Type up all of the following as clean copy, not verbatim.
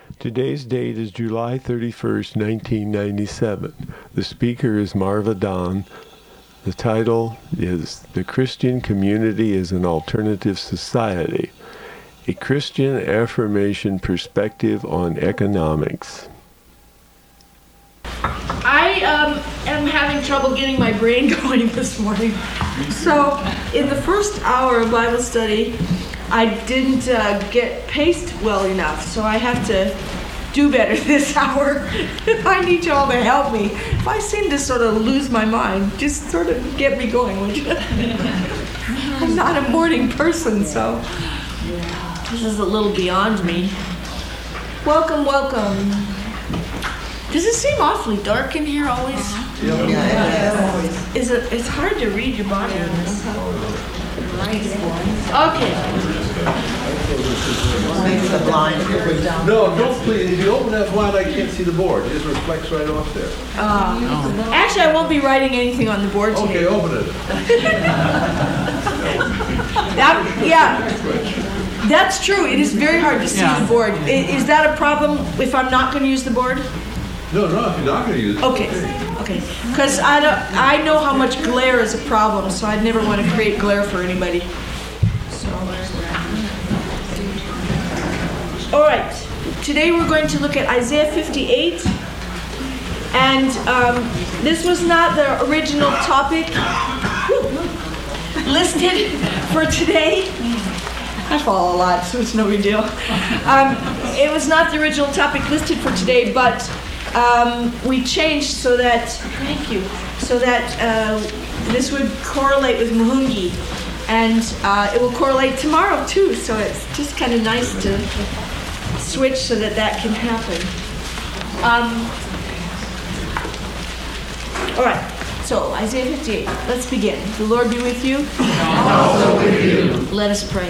Today's date is July 31st, 1997. The speaker is Marva Dawn. The title is The Christian Community as an Alternative Society, a Christian Affirmation Perspective on Economics. I am having trouble getting my brain going this morning. So in the first hour of Bible study, I didn't get paced well enough, so I have to do better this hour. I need you all to help me. If I seem to sort of lose my mind, just sort of get me going, would you? I'm not a morning person, so this is a little beyond me. Welcome, welcome. Does it seem awfully dark in here always? Yeah. It's hard to read your body in this. Okay. No, don't please. If you open that wide, I can't see the board. It just reflects right off there. Actually, I won't be writing anything on the board today. Okay, open it. That's true. It is very hard to see the board. Is that a problem if I'm not going to use the board? No, if you're not going to use it. Okay. Because I know how much glare is a problem, so I'd never want to create glare for anybody. All right. Today we're going to look at Isaiah 58, and this was not the original topic listed for today. I fall a lot, so it's no big deal. It was not the original topic listed for today, but we changed so that, this would correlate with Muhungi, and it will correlate tomorrow too, so it's just kind of nice to switch so that can happen. All right, so Isaiah 58, let's begin. The Lord be with you. And also with you. Let us pray.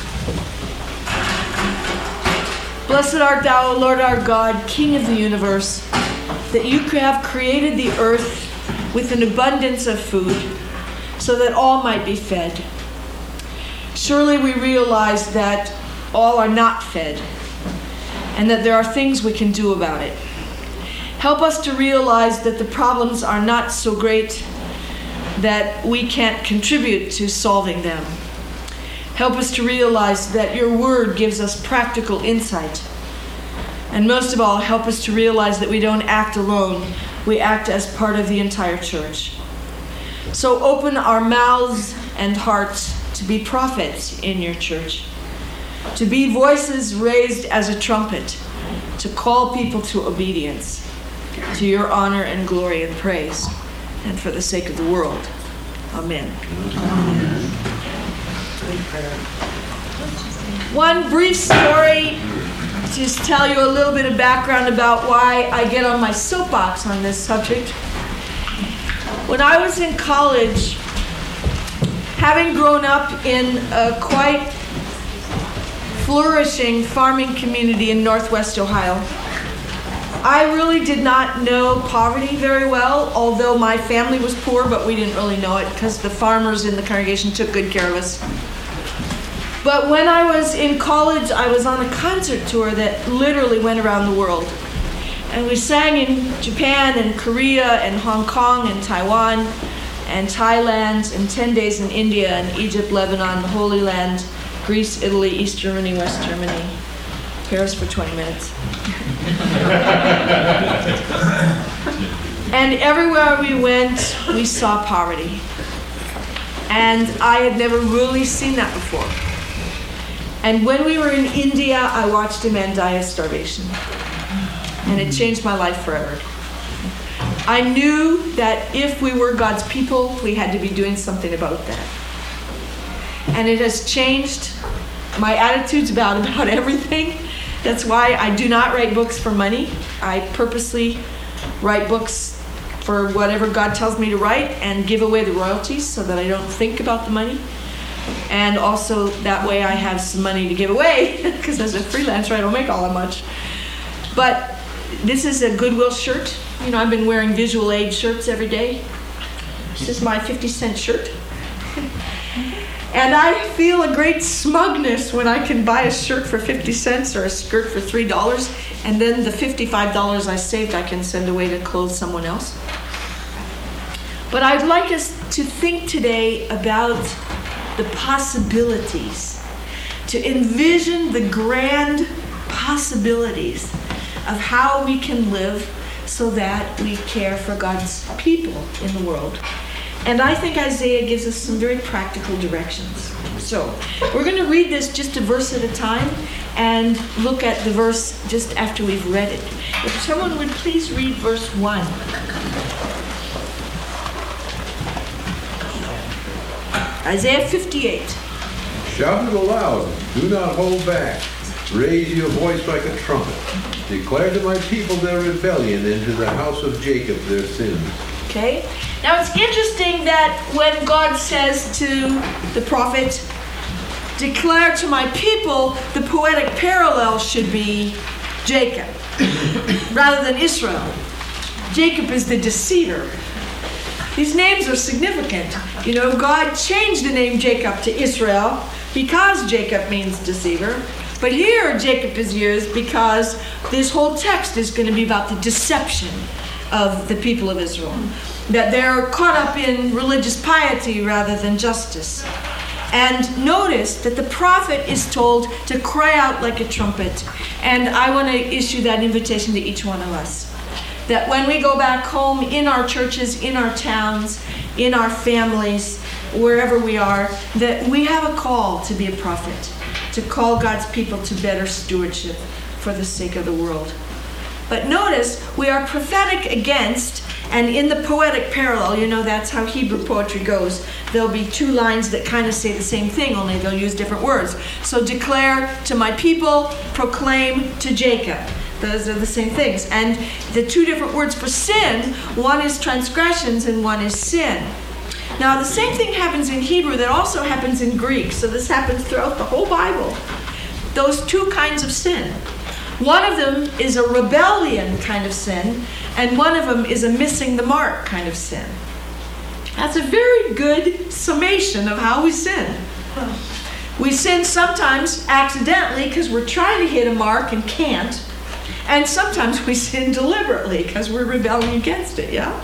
Blessed art thou, O Lord our God, King of the universe, that you have created the earth with an abundance of food, so that all might be fed. Surely we realize that all are not fed, and that there are things we can do about it. Help us to realize that the problems are not so great that we can't contribute to solving them. Help us to realize that your word gives us practical insight. And most of all, help us to realize that we don't act alone. We act as part of the entire church. So open our mouths and hearts to be prophets in your church, to be voices raised as a trumpet, to call people to obedience, to your honor and glory and praise, and for the sake of the world. Amen. One brief story, just tell you a little bit of background about why I get on my soapbox on this subject. When I was in college, having grown up in a quite flourishing farming community in Northwest Ohio, I really did not know poverty very well, although my family was poor, but we didn't really know it because the farmers in the congregation took good care of us. But when I was in college, I was on a concert tour that literally went around the world. And we sang in Japan and Korea and Hong Kong and Taiwan and Thailand, and 10 days in India and Egypt, Lebanon, the Holy Land, Greece, Italy, East Germany, West Germany, Paris for 20 minutes. And everywhere we went, we saw poverty. And I had never really seen that before. And when we were in India, I watched a man die of starvation. And it changed my life forever. I knew that if we were God's people, we had to be doing something about that. And it has changed my attitudes about everything. That's why I do not write books for money. I purposely write books for whatever God tells me to write and give away the royalties so that I don't think about the money. And also that way I have some money to give away, because as a freelancer I don't make all that much. But this is a Goodwill shirt. You know, I've been wearing visual aid shirts every day. This is my 50-cent shirt. And I feel a great smugness when I can buy a shirt for 50 cents or a skirt for $3, and then the $55 I saved I can send away to clothe someone else. But I'd like us to think today about the possibilities, to envision the grand possibilities of how we can live so that we care for God's people in the world. And I think Isaiah gives us some very practical directions. So we're going to read this just a verse at a time and look at the verse just after we've read it. If someone would please read verse 1. Isaiah 58. Shout it aloud, do not hold back. Raise your voice like a trumpet. Declare to my people their rebellion, and to the house of Jacob their sins. Okay? Now it's interesting that when God says to the prophet, declare to my people, the poetic parallel should be Jacob rather than Israel. Jacob is the deceiver. These names are significant. You know, God changed the name Jacob to Israel because Jacob means deceiver. But here Jacob is used because this whole text is going to be about the deception of the people of Israel. That they're caught up in religious piety rather than justice. And notice that the prophet is told to cry out like a trumpet. And I want to issue that invitation to each one of us. That when we go back home, in our churches, in our towns, in our families, wherever we are, that we have a call to be a prophet, to call God's people to better stewardship for the sake of the world. But notice, we are prophetic against, and in the poetic parallel, you know that's how Hebrew poetry goes. There'll be two lines that kind of say the same thing, only they'll use different words. So declare to my people, proclaim to Jacob. Those are the same things. And the two different words for sin, one is transgressions and one is sin. Now, the same thing happens in Hebrew that also happens in Greek. So this happens throughout the whole Bible. Those two kinds of sin. One of them is a rebellion kind of sin, and one of them is a missing the mark kind of sin. That's a very good summation of how we sin. We sin sometimes accidentally because we're trying to hit a mark and can't. And sometimes we sin deliberately because we're rebelling against it, yeah?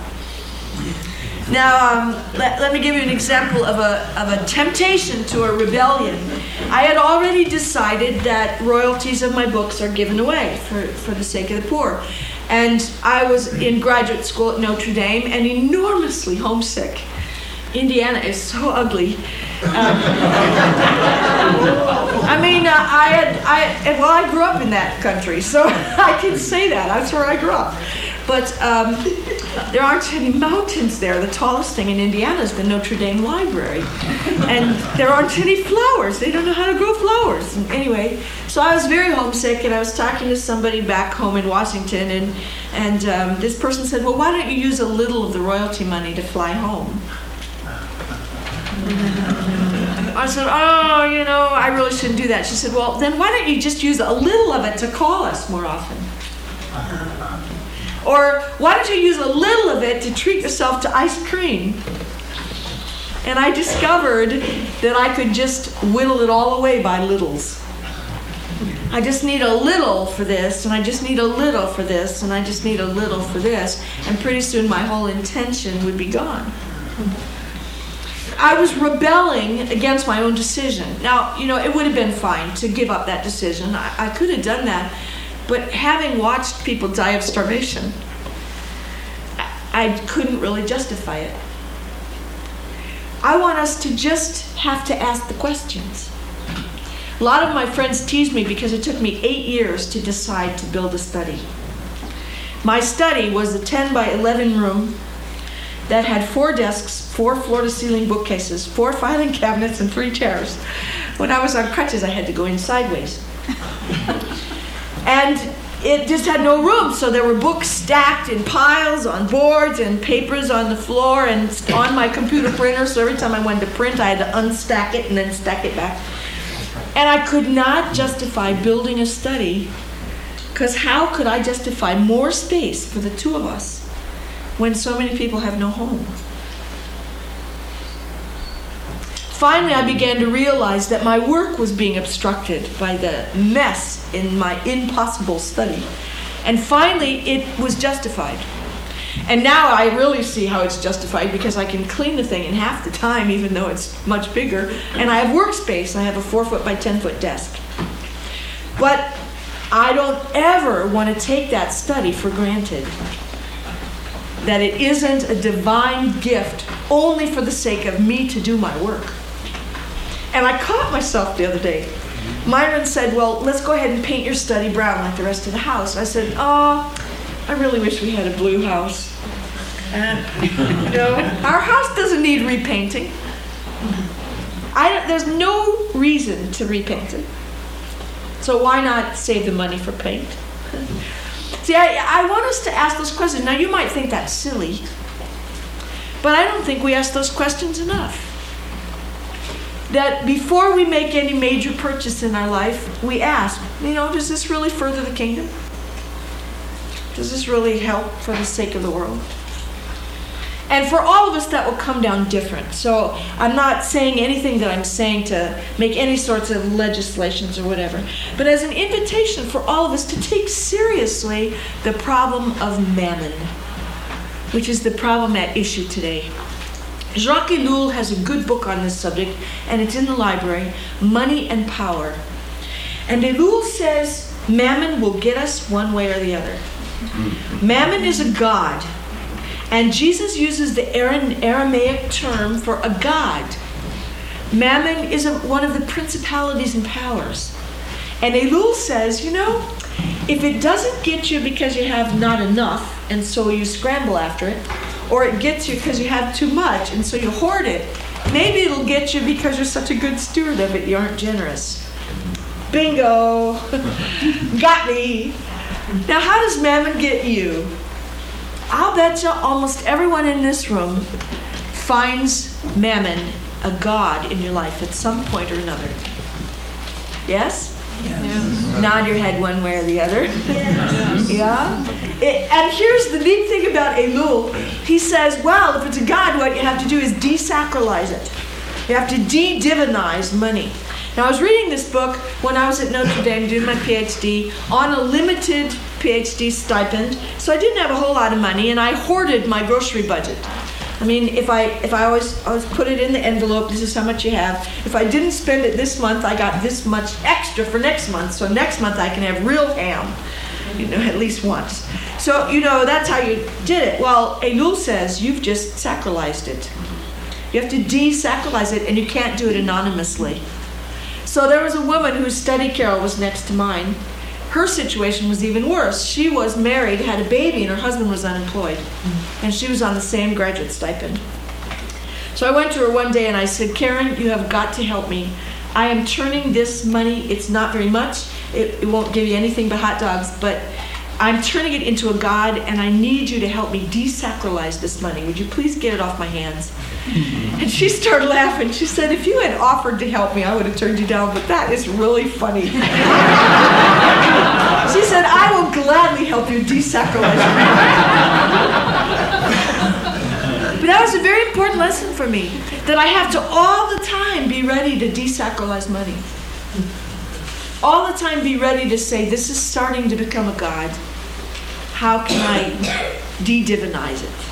Now, let me give you an example of a temptation to a rebellion. I had already decided that royalties of my books are given away for the sake of the poor. And I was in graduate school at Notre Dame and enormously homesick. Indiana is so ugly. I grew up in that country, so I can say that. That's where I grew up. But there aren't any mountains there. The tallest thing in Indiana is the Notre Dame Library. And there aren't any flowers. They don't know how to grow flowers. And anyway, so I was very homesick, and I was talking to somebody back home in Washington, and this person said, well, why don't you use a little of the royalty money to fly home? I said, I really shouldn't do that. She said, well, then why don't you just use a little of it to call us more often? Or why don't you use a little of it to treat yourself to ice cream? And I discovered that I could just whittle it all away by littles. I just need a little for this, and I just need a little for this, and I just need a little for this. And pretty soon my whole intention would be gone. I was rebelling against my own decision. Now, it would have been fine to give up that decision. I could have done that. But having watched people die of starvation, I couldn't really justify it. I want us to just have to ask the questions. A lot of my friends teased me because it took me 8 years to decide to build a study. My study was a 10 by 11 room that had 4 desks, 4 floor-to-ceiling bookcases, 4 filing cabinets, and 3 chairs. When I was on crutches, I had to go in sideways. And it just had no room, so there were books stacked in piles on boards and papers on the floor and on my computer printer, so every time I wanted to print, I had to unstack it and then stack it back. And I could not justify building a study, because how could I justify more space for the two of us when so many people have no home? finally I began to realize that my work was being obstructed by the mess in my impossible study. And finally, it was justified. And now I really see how it's justified, because I can clean the thing in half the time, even though it's much bigger. And I have workspace. I have a 4-foot by 10-foot desk. But I don't ever want to take that study for granted. That it isn't a divine gift only for the sake of me to do my work. And I caught myself the other day. Myron said, well, let's go ahead and paint your study brown like the rest of the house. I said, oh, I really wish we had a blue house. Our house doesn't need repainting. There's no reason to repaint it. So why not save the money for paint? See, I want us to ask those questions. Now, you might think that's silly, but I don't think we ask those questions enough. That before we make any major purchase in our life, we ask, does this really further the kingdom? Does this really help for the sake of the world? And for all of us, that will come down different. So I'm not saying anything that I'm saying to make any sorts of legislations or whatever, but as an invitation for all of us to take seriously the problem of mammon, which is the problem at issue today. Jacques Ellul has a good book on this subject, and it's in the library, Money and Power. And Ellul says mammon will get us one way or the other. Mammon is a god, and Jesus uses the Aramaic term for a god. Mammon is one of the principalities and powers. And Ellul says, if it doesn't get you because you have not enough, and so you scramble after it, or it gets you because you have too much, and so you hoard it, maybe it'll get you because you're such a good steward of it, you aren't generous. Bingo! Got me! Now, how does mammon get you? I'll bet you almost everyone in this room finds mammon a god in your life at some point or another. Yes? Yeah. Nod your head one way or the other. Yes. Yeah? And here's the neat thing about Ellul. He says, well, if it's a god, what you have to do is desacralize it. You have to de-divinize money. Now, I was reading this book when I was at Notre Dame doing my PhD on a limited PhD stipend, so I didn't have a whole lot of money, and I hoarded my grocery budget. I mean, if I always put it in the envelope, this is how much you have. If I didn't spend it this month, I got this much extra for next month, so next month I can have real ham, at least once. So, that's how you did it. Well, Ellul says you've just sacralized it. You have to de-sacralize it, and you can't do it anonymously. So there was a woman whose study carrel was next to mine. Her situation was even worse. She was married, had a baby, and her husband was unemployed. And she was on the same graduate stipend. So I went to her one day and I said, Karen, you have got to help me. I am turning this money, it's not very much. It won't give you anything but hot dogs, but I'm turning it into a god, and I need you to help me desacralize this money. Would you please get it off my hands? And she started laughing. She said, if you had offered to help me, I would have turned you down, but that is really funny. She said, I will gladly help you desacralize your money. But that was a very important lesson for me, that I have to all the time be ready to desacralize money. All the time be ready to say, this is starting to become a god. How can I de-divinize it?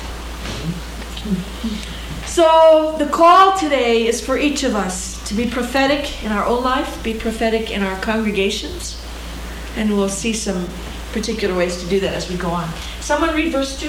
So the call today is for each of us to be prophetic in our own life, be prophetic in our congregations, and we'll see some particular ways to do that as we go on. Someone read verse 2.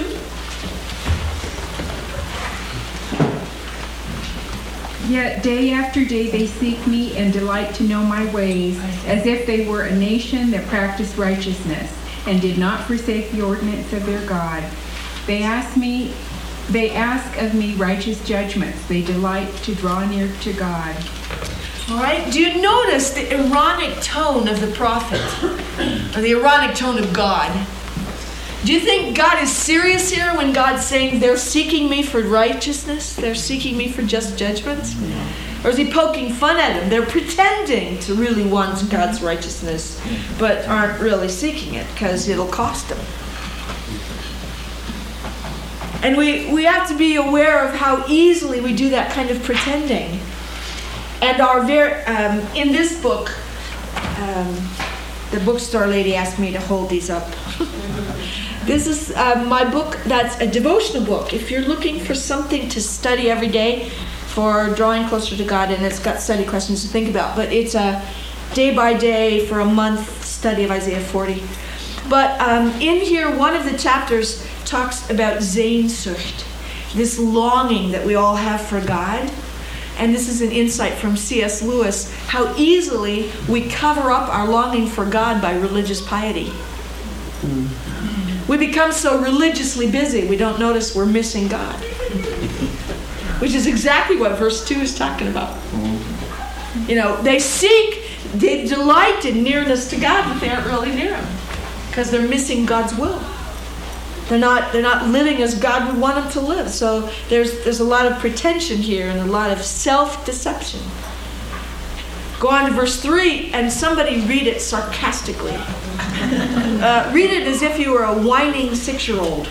Yet day after day they seek me and delight to know my ways, as if they were a nation that practiced righteousness and did not forsake the ordinance of their God. They ask of me righteous judgments. They delight to draw near to God. All right. Do you notice the ironic tone of the prophet, or the ironic tone of God? Do you think God is serious here when God's saying they're seeking me for righteousness? They're seeking me for just judgments? Or is he poking fun at them? They're pretending to really want God's righteousness, but aren't really seeking it because it'll cost them. And we have to be aware of how easily we do that kind of pretending. And our in this book, the bookstore lady asked me to hold these up. This is my book that's a devotional book. If you're looking for something to study every day for drawing closer to God, and it's got study questions to think about, but it's a day by day for a month study of Isaiah 40. But in here, one of the chapters talks about Sehnsucht, this longing that we all have for God. And this is an insight from C.S. Lewis, how easily we cover up our longing for God by religious piety. We become so religiously busy, we don't notice we're missing God. Which is exactly what verse 2 is talking about. You know, they delight in nearness to God, but they aren't really near Him. Because they're missing God's will. They're not living as God would want them to live. So there's a lot of pretension here and a lot of self-deception. Go on to verse 3, and somebody read it sarcastically. Read it as if you were a whining 6-year-old.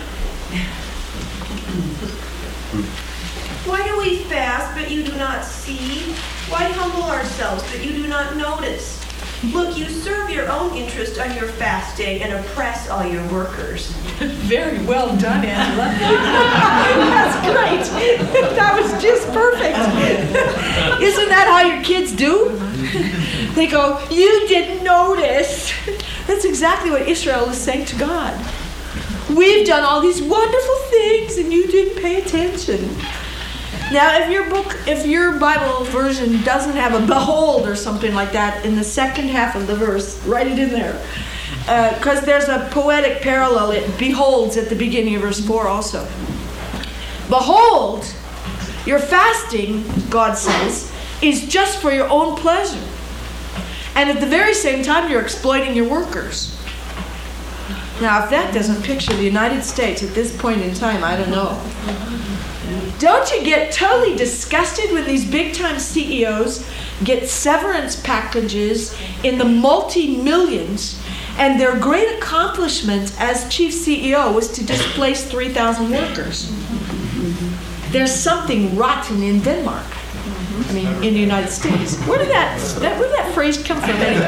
Why do we fast, but you do not see? Why humble ourselves, but you do not notice? Look, you serve your own interest on your fast day and oppress all your workers. Very well done, Angela. That's great. That was just perfect. Isn't that how your kids do? They go, you didn't notice. That's exactly what Israel is saying to God. We've done all these wonderful things and you didn't pay attention. Now, if your Bible version doesn't have a behold or something like that in the second half of the verse, write it in there. Because there's a poetic parallel. It beholds at the beginning of verse 4 also. Behold, your fasting, God says, is just for your own pleasure. And at the very same time, you're exploiting your workers. Now, if that doesn't picture the United States at this point in time, I don't know. Don't you get totally disgusted when these big-time CEOs get severance packages in the multi-millions, and their great accomplishment as chief CEO was to displace 3,000 workers? There's something rotten in Denmark. I mean, in the United States. Where did that phrase come from anyway?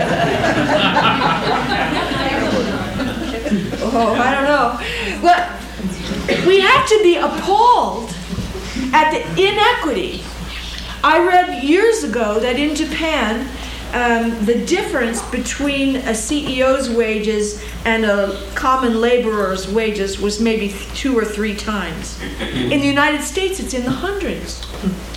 Oh, I don't know. But we have to be appalled at the inequity. I read years ago that in Japan, the difference between a CEO's wages and a common laborer's wages was maybe 2 or 3 times. In the United States, it's in the hundreds.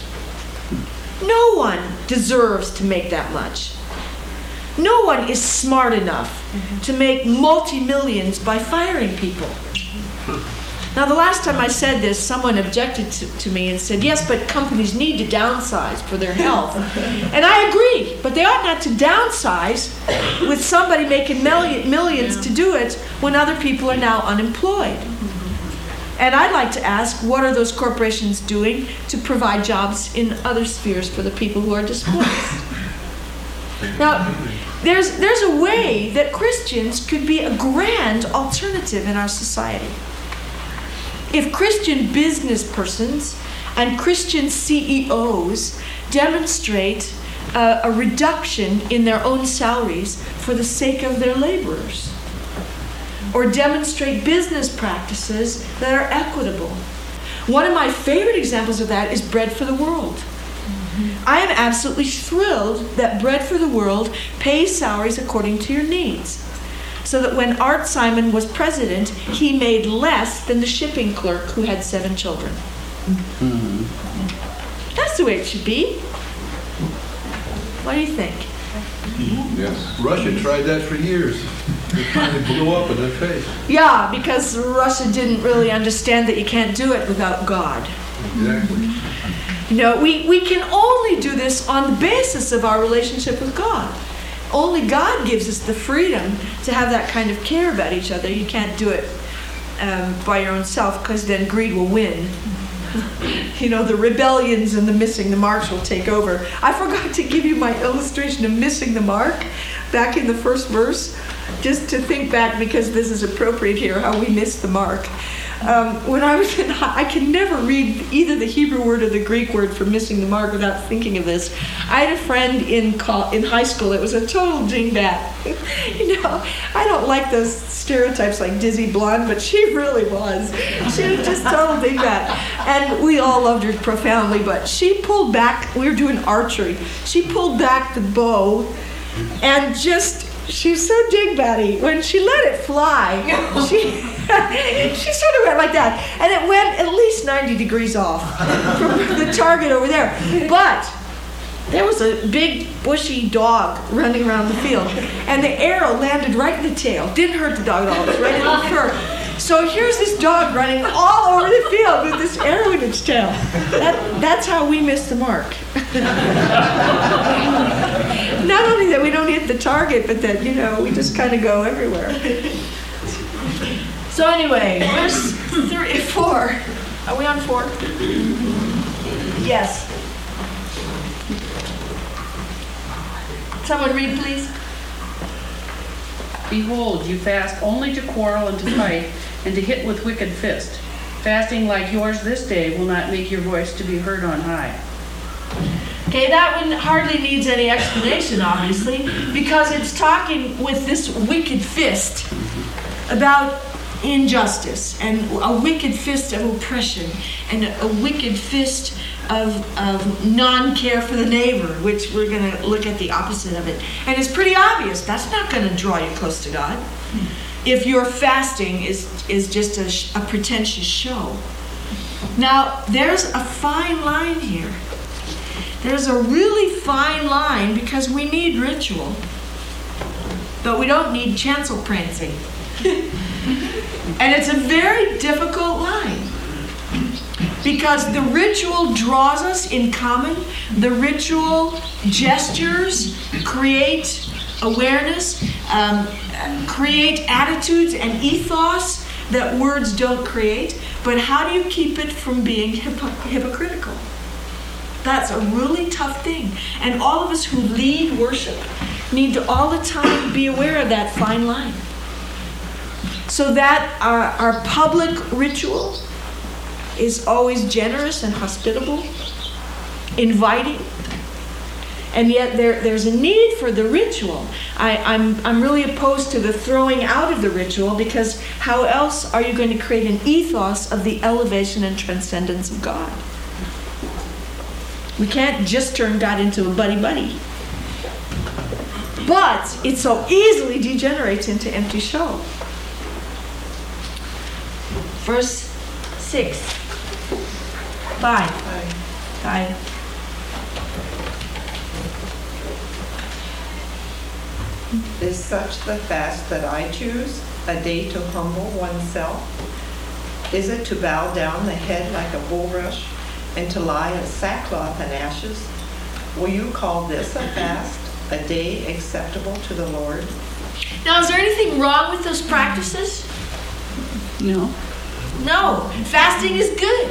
No one deserves to make that much. No one is smart enough to make multi-millions by firing people. Now, the last time I said this, someone objected to me and said, yes, but companies need to downsize for their health. And I agree, but they ought not to downsize with somebody making millions to do it when other people are now unemployed. And I'd like to ask, what are those corporations doing to provide jobs in other spheres for the people who are displaced? Now, there's a way that Christians could be a grand alternative in our society. If Christian business persons and Christian CEOs demonstrate a reduction in their own salaries for the sake of their laborers, or demonstrate business practices that are equitable. One of my favorite examples of that is Bread for the World. I am absolutely thrilled that Bread for the World pays salaries according to your needs. So that when Art Simon was president, he made less than the shipping clerk who had 7 children. That's the way it should be. What do you think? Yes. Russia tried that for years. It finally blew up in their face. Yeah, because Russia didn't really understand that you can't do it without God. Exactly. You know, we can only do this on the basis of our relationship with God. Only God gives us the freedom to have that kind of care about each other. You can't do it by your own self, because then greed will win. You know, the rebellions and the missing the marks will take over. I forgot to give you my illustration of missing the mark back in the first verse, just to think back, because this is appropriate here, how we miss the mark. When I was I could never read either the Hebrew word or the Greek word for missing the mark without thinking of this. I had a friend in high school that was a total dingbat. I don't like those stereotypes like Dizzy Blonde, but she really was. She was just total dingbat. And we all loved her profoundly, but she pulled back, we were doing archery, she pulled back the bow and she's so dingbatty. When she let it fly, she sort of went like that. And it went at least 90 degrees off from the target over there. But there was a big bushy dog running around the field. And the arrow landed right in the tail. Didn't hurt the dog at all. It was right in the fur. So here's this dog running all over the field with this arrow in its tail. That's how we missed the mark. Not only that we don't hit the target, but that, we just kind of go everywhere. So anyway, verse 4. Are we on 4? Yes. Someone read, please. Behold, you fast only to quarrel and to fight, and to hit with wicked fist. Fasting like yours this day will not make your voice to be heard on high. Okay, that one hardly needs any explanation, obviously, because it's talking with this wicked fist about injustice and a wicked fist of oppression and a wicked fist of non-care for the neighbor, which we're going to look at the opposite of it. And it's pretty obvious that's not going to draw you close to God if your fasting is just a pretentious show. Now, there's a fine line here. There's a really fine line because we need ritual, but we don't need chancel prancing. And it's a very difficult line because the ritual draws us in common. The ritual gestures create awareness, create attitudes and ethos that words don't create. But how do you keep it from being hypocritical? That's a really tough thing. And all of us who lead worship need to all the time be aware of that fine line. So that our public ritual is always generous and hospitable, inviting, and yet there's a need for the ritual. I'm really opposed to the throwing out of the ritual because how else are you going to create an ethos of the elevation and transcendence of God? We can't just turn God into a buddy-buddy. But it so easily degenerates into empty show. Verse 6. 5. Is such the fast that I choose, a day to humble oneself? Is it to bow down the head like a bulrush and to lie in sackcloth and ashes? Will you call this a fast, a day acceptable to the Lord? Now, is there anything wrong with those practices? No. No. Fasting is good.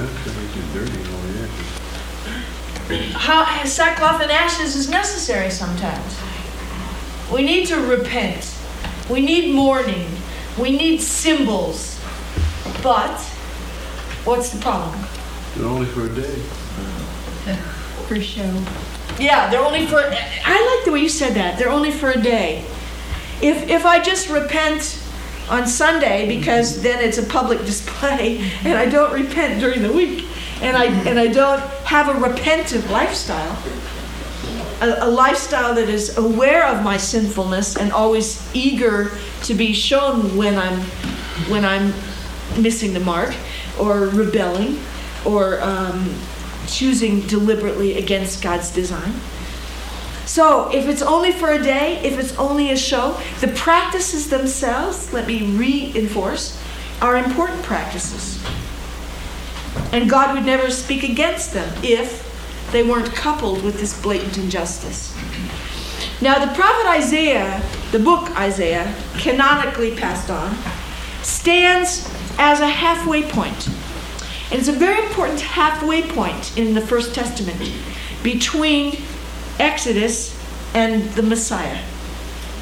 Sackcloth and ashes is necessary sometimes. We need to repent. We need mourning. We need symbols. But what's the problem? They're only for a day. For show. Yeah, they're only for... I like the way you said that. They're only for a day. If I just repent on Sunday because then it's a public display and I don't repent during the week and I don't have a repentant lifestyle, a lifestyle that is aware of my sinfulness and always eager to be shown when I'm missing the mark or rebelling or choosing deliberately against God's design. So if it's only for a day, if it's only a show, the practices themselves, let me reinforce, are important practices. And God would never speak against them if they weren't coupled with this blatant injustice. Now the prophet Isaiah, the book Isaiah, canonically passed on, stands as a halfway point. And it's a very important halfway point in the First Testament between Exodus and the Messiah.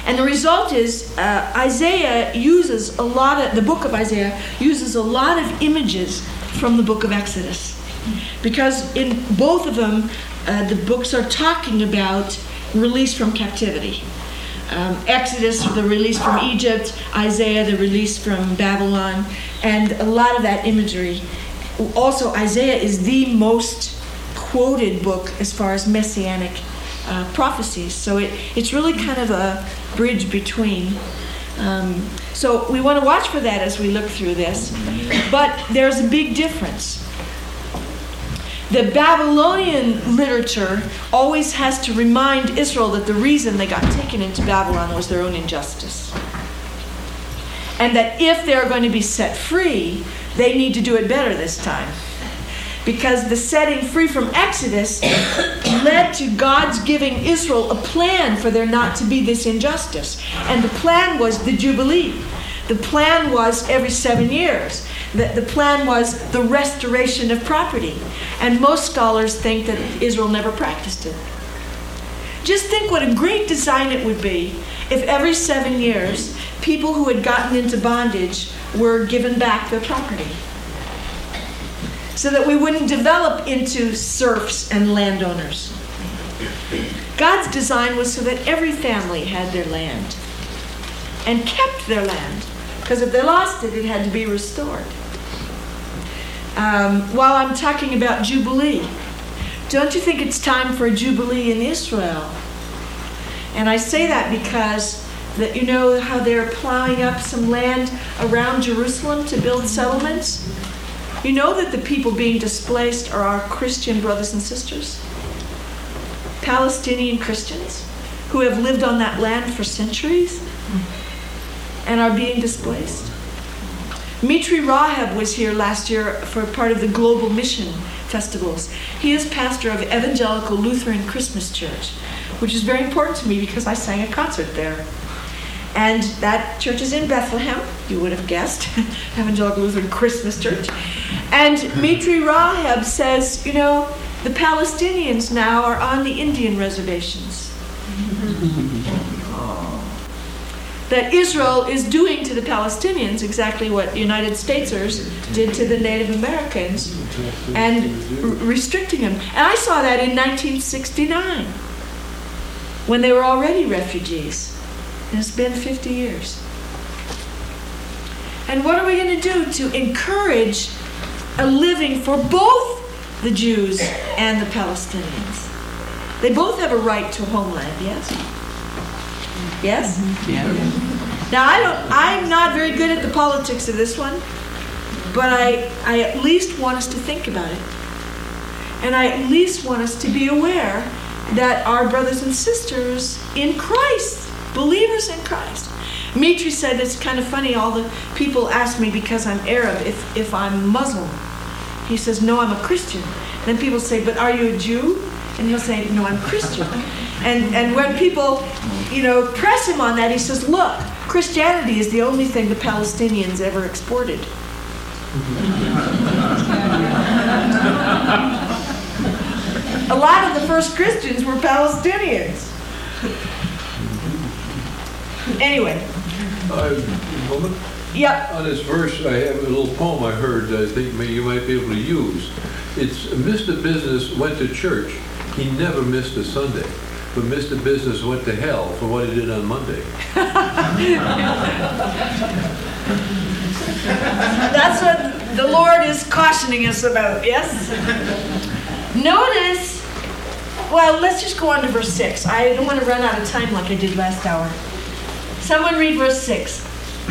And the result is Isaiah uses a lot of, the book of Isaiah uses a lot of images from the book of Exodus. Because in both of them, the books are talking about release from captivity. Exodus, the release from Egypt, Isaiah, the release from Babylon, and a lot of that imagery. Also, Isaiah is the most quoted book as far as messianic prophecies. So it's really kind of a bridge between. So we want to watch for that as we look through this. But there's a big difference. The Babylonian literature always has to remind Israel that the reason they got taken into Babylon was their own injustice. And that if they're going to be set free, they need to do it better this time. Because the setting free from Exodus led to God's giving Israel a plan for there not to be this injustice. And the plan was the Jubilee. The plan was every 7 years. The plan was the restoration of property. And most scholars think that Israel never practiced it. Just think what a great design it would be if every 7 years people who had gotten into bondage were given back their property. So that we wouldn't develop into serfs and landowners. God's design was so that every family had their land and kept their land. Because if they lost it, it had to be restored. While I'm talking about Jubilee, don't you think it's time for a Jubilee in Israel? And I say that because that you know how they're plowing up some land around Jerusalem to build settlements? You know that the people being displaced are our Christian brothers and sisters? Palestinian Christians who have lived on that land for centuries and are being displaced. Mitri Rahab was here last year for part of the Global Mission Festivals. He is pastor of Evangelical Lutheran Christmas Church, which is very important to me because I sang a concert there. And that church is in Bethlehem, you would have guessed, Evangelical Lutheran Christmas Church. And Mitri Rahab says, you know, the Palestinians now are on the Indian reservations. That Israel is doing to the Palestinians exactly what United Statesers did to the Native Americans and restricting them. And I saw that in 1969 when they were already refugees. And it's been 50 years. And what are we going to do to encourage a living for both the Jews and the Palestinians? They both have a right to a homeland, yes? Yes? Yeah. Now, I'm not very good at the politics of this one, but I at least want us to think about it. And I at least want us to be aware that our brothers and sisters in Christ, believers in Christ. Mitri said it's kind of funny, all the people ask me because I'm Arab if I'm Muslim. He says, no, I'm a Christian. Then people say, but are you a Jew? And he'll say, no, I'm Christian. And when people, you know, press him on that, he says, look, Christianity is the only thing the Palestinians ever exported. A lot of the first Christians were Palestinians. Anyway. Yep. On this verse, I have a little poem I heard I think you might be able to use. It's Mr. Business went to church. He never missed a Sunday. But Mr. Business went to hell for what he did on Monday. That's what the Lord is cautioning us about, yes? Notice, well, let's just go on to verse 6. I don't want to run out of time like I did last hour. Someone read verse 6.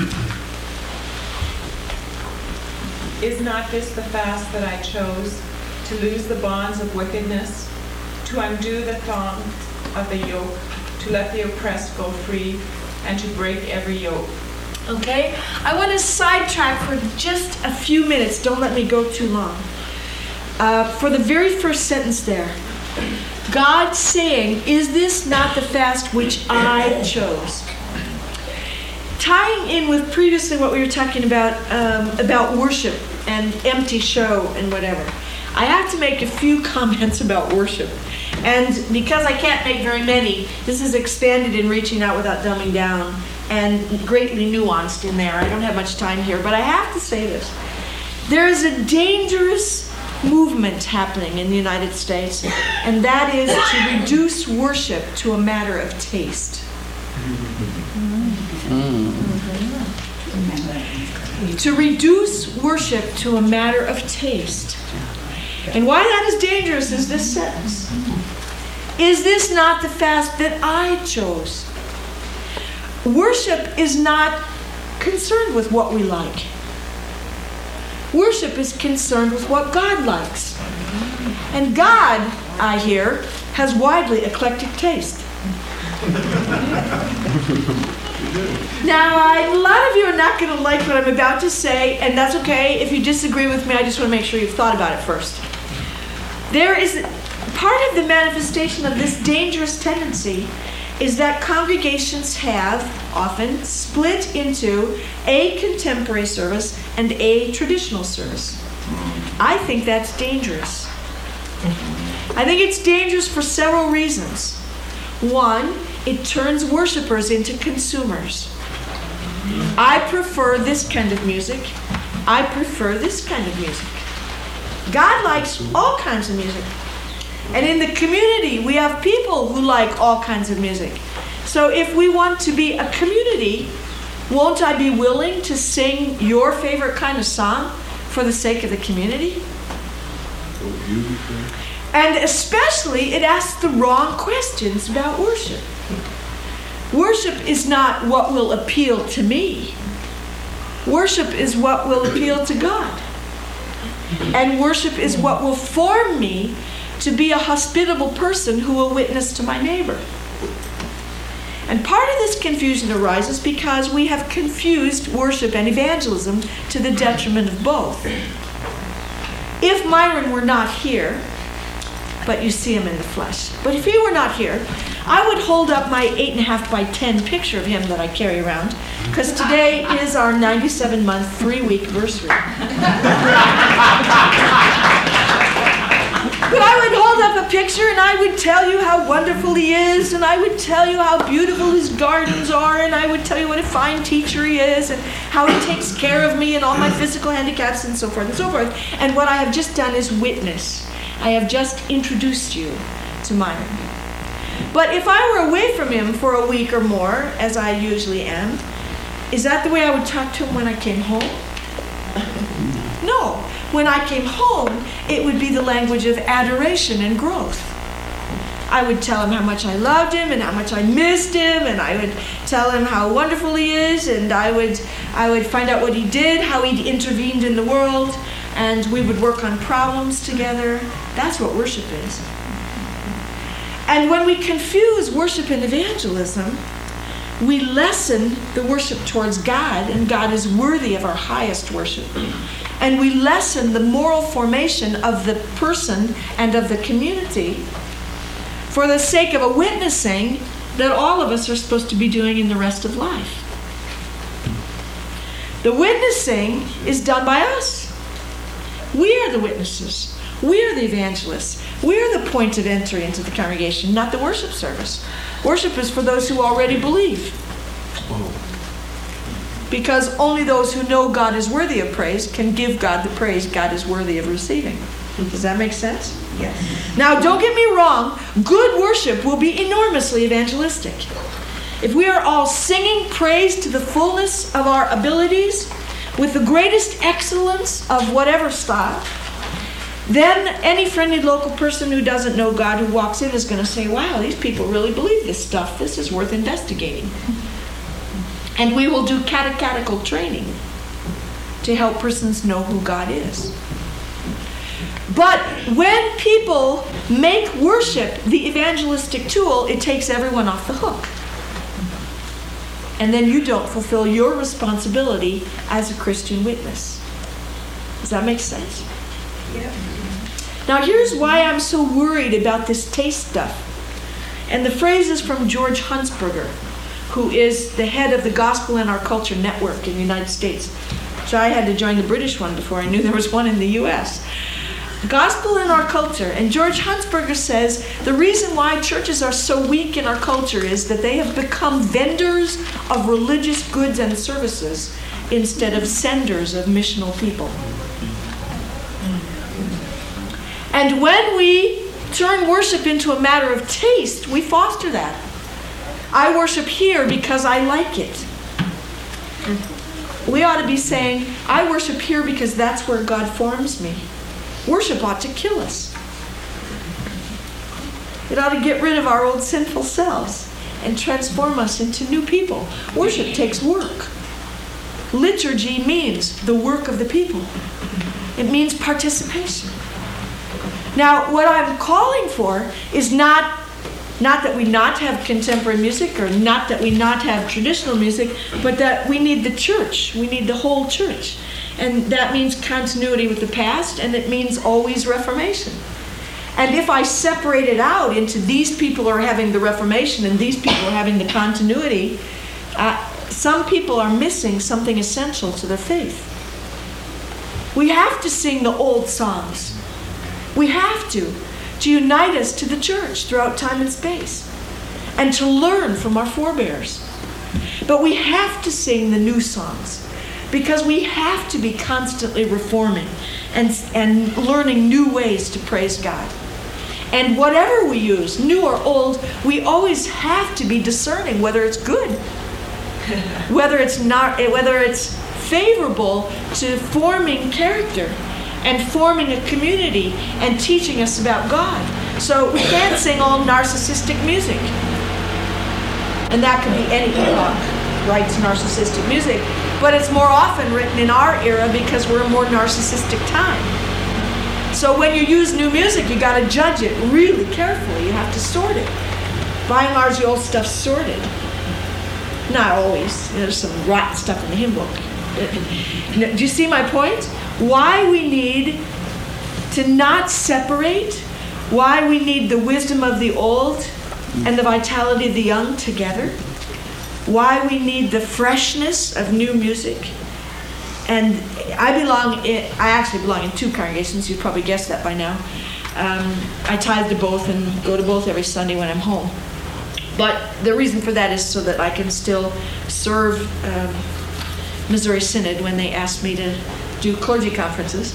Is not this the fast that I chose, to loose the bonds of wickedness, to undo the thong of the yoke, to let the oppressed go free, and to break every yoke? Okay? I want to sidetrack for just a few minutes. Don't let me go too long. For the very first sentence there, God saying, is this not the fast which I chose? Tying in with previously what we were talking about worship and empty show and whatever. I have to make a few comments about worship. And because I can't make very many, this is expanded in Reaching Out Without Dumbing Down and greatly nuanced in there. I don't have much time here, but I have to say this. There is a dangerous movement happening in the United States, and that is to reduce worship to a matter of taste. To reduce worship to a matter of taste. And why that is dangerous is this sentence. Is this not the fast that I chose? Worship is not concerned with what we like. Worship is concerned with what God likes. And God, I hear, has widely eclectic taste. Now, a lot of you are not going to like what I'm about to say, and that's okay. If you disagree with me, I just want to make sure you've thought about it first. There is part of the manifestation of this dangerous tendency is that congregations have often split into a contemporary service and a traditional service. I think that's dangerous. I think it's dangerous for several reasons. One, it turns worshipers into consumers. I prefer this kind of music. I prefer this kind of music. God likes all kinds of music. And in the community, we have people who like all kinds of music. So if we want to be a community, won't I be willing to sing your favorite kind of song for the sake of the community? And especially, it asks the wrong questions about worship. Worship is not what will appeal to me. Worship is what will appeal to God. And worship is what will form me to be a hospitable person who will witness to my neighbor. And part of this confusion arises because we have confused worship and evangelism to the detriment of both. If Myron were not here, but you see him in the flesh, but if he were not here, I would hold up my 8.5 by 10 picture of him that I carry around, because today is our 97-month, 3-week anniversary. But I would hold up a picture and I would tell you how wonderful he is, and I would tell you how beautiful his gardens are, and I would tell you what a fine teacher he is, and how he takes care of me and all my physical handicaps and so forth and so forth. And what I have just done is witness. I have just introduced you to Myron. But if I were away from him for a week or more, as I usually am, is that the way I would talk to him when I came home? No. When I came home, it would be the language of adoration and growth. I would tell him how much I loved him and how much I missed him, and I would tell him how wonderful he is, and I would find out what he did, how he intervened in the world, and we would work on problems together. That's what worship is. And when we confuse worship and evangelism, we lessen the worship towards God, and God is worthy of our highest worship. And we lessen the moral formation of the person and of the community for the sake of a witnessing that all of us are supposed to be doing in the rest of life. The witnessing is done by us. We are the witnesses. We are the evangelists. We are the point of entry into the congregation, not the worship service. Worship is for those who already believe. Because only those who know God is worthy of praise can give God the praise God is worthy of receiving. Does that make sense? Yes. Now, don't get me wrong. Good worship will be enormously evangelistic. If we are all singing praise to the fullness of our abilities, with the greatest excellence of whatever style, then any friendly local person who doesn't know God who walks in is going to say, wow, these people really believe this stuff. This is worth investigating. And we will do catechetical training to help persons know who God is. But when people make worship the evangelistic tool, it takes everyone off the hook. And then you don't fulfill your responsibility as a Christian witness. Does that make sense? Yeah. Now here's why I'm so worried about this taste stuff. And the phrase is from George Huntsberger, who is the head of the Gospel in Our Culture Network in the United States. So I had to join the British one before I knew there was one in the U.S. Gospel in our culture. And George Huntsberger says the reason why churches are so weak in our culture is that they have become vendors of religious goods and services instead of senders of missional people. And when we turn worship into a matter of taste, we foster that. I worship here because I like it. We ought to be saying, I worship here because that's where God forms me. Worship ought to kill us. It ought to get rid of our old sinful selves and transform us into new people. Worship takes work. Liturgy means the work of the people. It means participation. Now, what I'm calling for is not that we not have contemporary music or not that we not have traditional music, but that we need the church. We need the whole church. And that means continuity with the past, and it means always reformation. And if I separate it out into these people are having the reformation and these people are having the continuity, some people are missing something essential to their faith. We have to sing the old songs. We have to unite us to the church throughout time and space, and to learn from our forebears. But we have to sing the new songs, because we have to be constantly reforming and learning new ways to praise God. And whatever we use, new or old, we always have to be discerning whether it's good, whether it's favorable to forming character and forming a community and teaching us about God. So we can't sing all narcissistic music. And that could be any epoch writes narcissistic music, but it's more often written in our era because we're a more narcissistic time. So when you use new music, you got to judge it really carefully. You have to sort it. By and large, the old stuff's sorted. Not always. There's some rotten stuff in the hymn book. Do you see my point? Why we need to not separate, why we need the wisdom of the old and the vitality of the young together, why we need the freshness of new music. And I actually belong in two congregations. You've probably guessed that by now. I tithe to both and go to both every Sunday when I'm home. But the reason for that is so that I can still serve Missouri Synod when they ask me to do clergy conferences.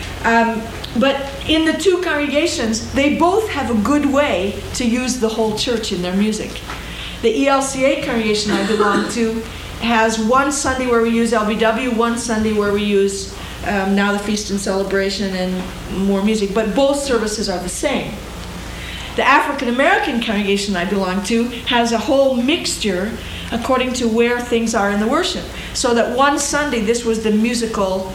But in the two congregations, they both have a good way to use the whole church in their music. The ELCA congregation I belong to has one Sunday where we use LBW, one Sunday where we use Now the Feast and Celebration and more music, but both services are the same. The African American congregation I belong to has a whole mixture according to where things are in the worship. So that one Sunday, this was the musical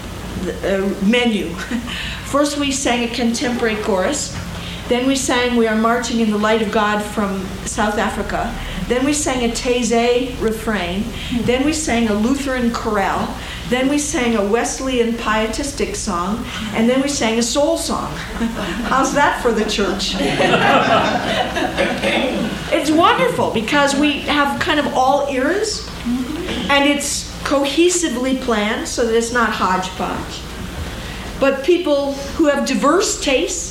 menu. First we sang a contemporary chorus. Then we sang We Are Marching in the Light of God from South Africa. Then we sang a Taizé refrain. Then we sang a Lutheran chorale. Then we sang a Wesleyan pietistic song. And then we sang a soul song. How's that for the church? It's wonderful because we have kind of all eras. And it's cohesively planned so that it's not hodgepodge. But people who have diverse tastes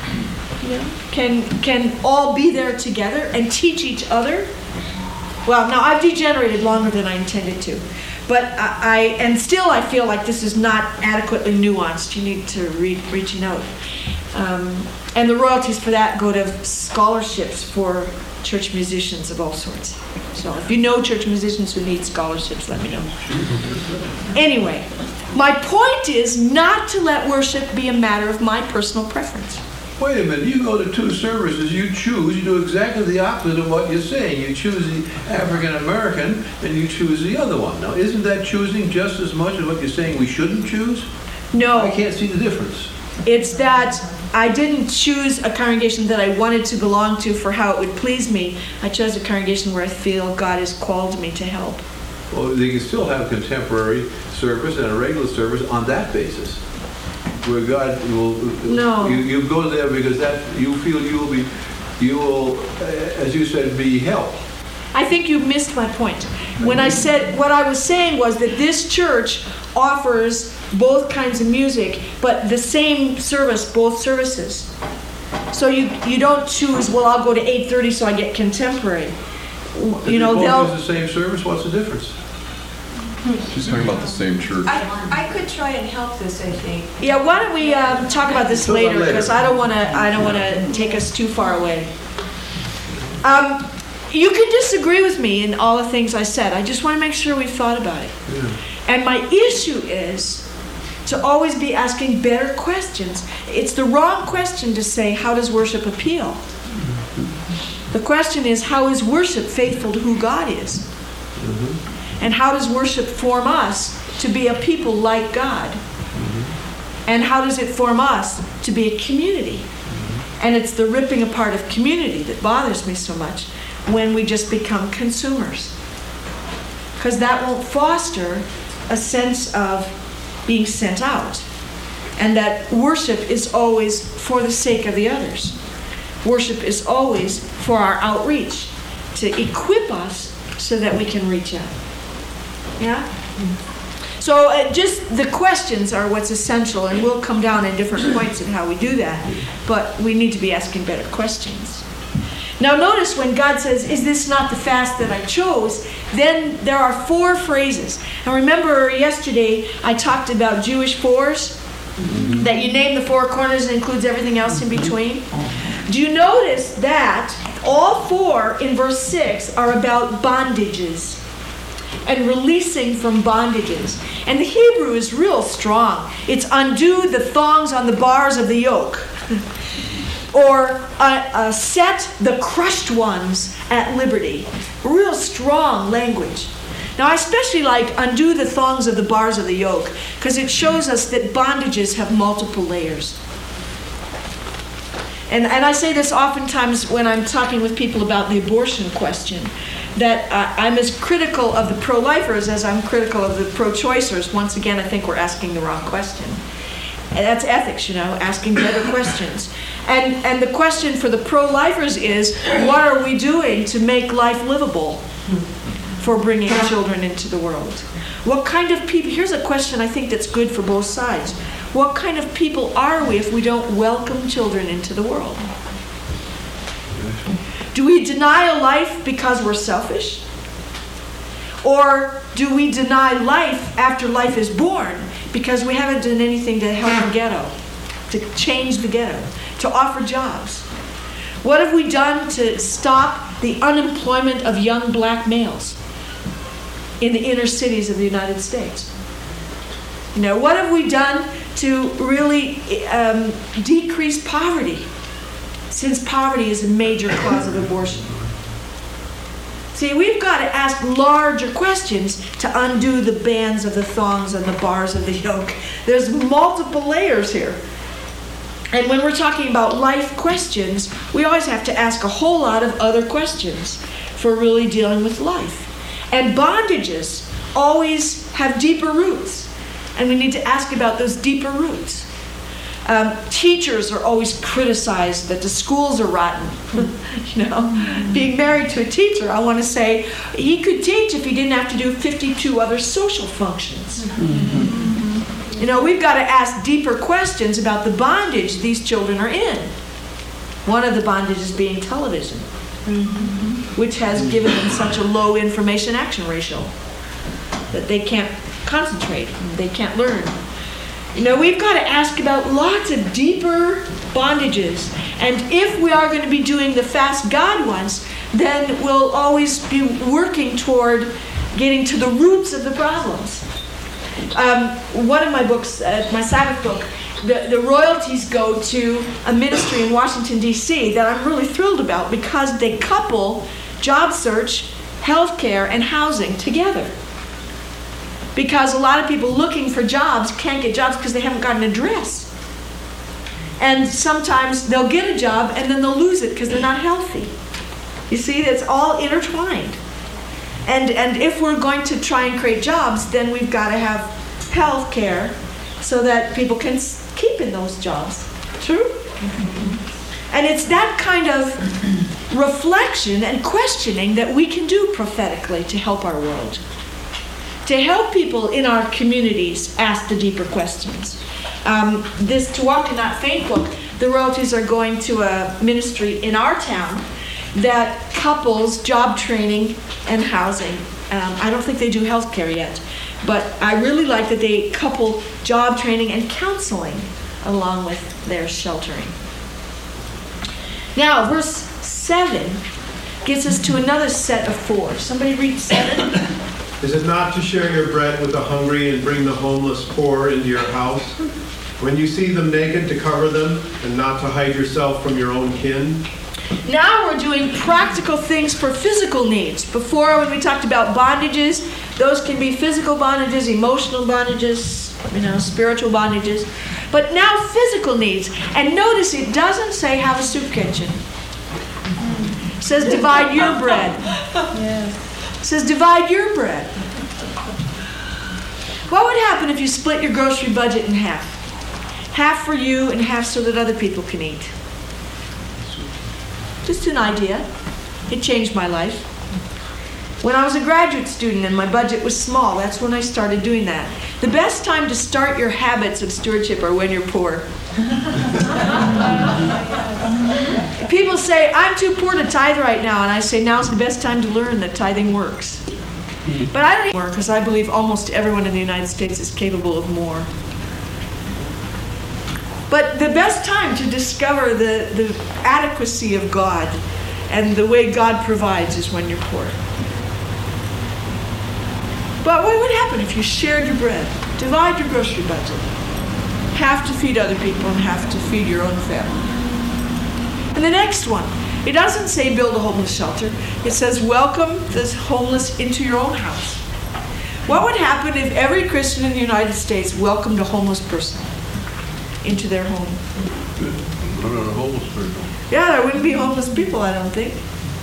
can all be there together and teach each other. Well, now I've degenerated longer than I intended to, but I feel like this is not adequately nuanced. You need to reaching out, and the royalties for that go to scholarships for church musicians of all sorts. So if you know church musicians who need scholarships, let me know. Anyway, my point is not to let worship be a matter of my personal preference. Wait a minute, you go to two services, you do exactly the opposite of what you're saying. You choose the African American and you choose the other one. Now, isn't that choosing just as much as what you're saying we shouldn't choose? No. I can't see the difference. It's that I didn't choose a congregation that I wanted to belong to for how it would please me. I chose a congregation where I feel God has called me to help. Well, they can still have contemporary service and a regular service on that basis. Where God will, no. You go there because that you feel you will, as you said, be helped. I think you missed my point. When I said, what I was saying was that this church offers both kinds of music, but the same service, both services. So you don't choose, well, I'll go to 8:30 so I get contemporary. You know, Both they'll... use the same service, what's the difference? She's talking about the same church. I could try and help this, I think. Yeah, why don't we talk about this later, because I don't want to take us too far away. You can disagree with me in all the things I said. I just want to make sure we've thought about it. Yeah. And my issue is to always be asking better questions. It's the wrong question to say, how does worship appeal? The question is, how is worship faithful to who God is? And how does worship form us to be a people like God? And how does it form us to be a community? And it's the ripping apart of community that bothers me so much when we just become consumers. Because that won't foster a sense of being sent out. And that worship is always for the sake of the others. Worship is always for our outreach, to equip us so that we can reach out. Yeah? So just the questions are what's essential, and we'll come down in different points in how we do that. But we need to be asking better questions. Now notice when God says, is this not the fast that I chose? Then there are 4 phrases. And remember yesterday I talked about Jewish 4s? That you name the 4 corners and includes everything else in between? Do you notice that all 4 in verse 6 are about bondages and releasing from bondages? And the Hebrew is real strong. It's undo the thongs on the bars of the yoke. Or set the crushed ones at liberty. Real strong language. Now I especially like undo the thongs of the bars of the yoke, because it shows us that bondages have multiple layers. And I say this oftentimes when I'm talking with people about the abortion question, that I'm as critical of the pro-lifers as I'm critical of the pro-choicers. Once again, I think we're asking the wrong question. And that's ethics, asking better questions. And the question for the pro-lifers is, what are we doing to make life livable for bringing children into the world? What kind of people, here's a question I think that's good for both sides. What kind of people are we if we don't welcome children into the world? Do we deny a life because we're selfish? Or do we deny life after life is born because we haven't done anything to help the ghetto, to change the ghetto, to offer jobs? What have we done to stop the unemployment of young black males in the inner cities of the United States? What have we done to really decrease poverty, since poverty is a major cause of abortion? See, we've got to ask larger questions to undo the bands of the thongs and the bars of the yoke. There's multiple layers here. And when we're talking about life questions, we always have to ask a whole lot of other questions for really dealing with life. And bondages always have deeper roots. And we need to ask about those deeper roots. Teachers are always criticized that the schools are rotten. Being married to a teacher, I want to say he could teach if he didn't have to do 52 other social functions. We've got to ask deeper questions about the bondage these children are in. One of the bondages being television, which has given them such a low information action ratio that they can't concentrate, they can't learn. We've got to ask about lots of deeper bondages. And if we are going to be doing the fast God wants, then we'll always be working toward getting to the roots of the problems. One of my books, my Sabbath book, the royalties go to a ministry in Washington, D.C. that I'm really thrilled about, because they couple job search, healthcare, and housing together. Because a lot of people looking for jobs can't get jobs because they haven't got an address. And sometimes they'll get a job and then they'll lose it because they're not healthy. You see, it's all intertwined. And if we're going to try and create jobs, then we've got to have health care so that people can keep in those jobs. True? And it's that kind of reflection and questioning that we can do prophetically to help our world. to help people in our communities ask the deeper questions. This To Walk and Not Faint book, the royalties are going to a ministry in our town that couples job training and housing. I don't think they do healthcare yet, but I really like that they couple job training and counseling along with their sheltering. Now, verse 7 gets us to another set of 4. Somebody read 7. Is it not to share your bread with the hungry and bring the homeless poor into your house? When you see them naked, to cover them, and not to hide yourself from your own kin? Now we're doing practical things for physical needs. Before, when we talked about bondages, those can be physical bondages, emotional bondages, spiritual bondages. But now physical needs. And notice it doesn't say have a soup kitchen. It says divide your bread. It says divide your bread. What would happen if you split your grocery budget in half? Half for you and half so that other people can eat. Just an idea. It changed my life. When I was a graduate student and my budget was small, that's when I started doing that. The best time to start your habits of stewardship are when you're poor. People say, I'm too poor to tithe right now, and I say, now's the best time to learn that tithing works. But I don't need more, because I believe almost everyone in the United States is capable of more. But the best time to discover the adequacy of God and the way God provides is when you're poor. But what would happen if you shared your bread? Divide your grocery budget. Half to feed other people and half to feed your own family. And the next one, it doesn't say build a homeless shelter. It says welcome the homeless into your own house. What would happen if every Christian in the United States welcomed a homeless person into their home? Not a homeless person. Yeah, there wouldn't be homeless people, I don't think.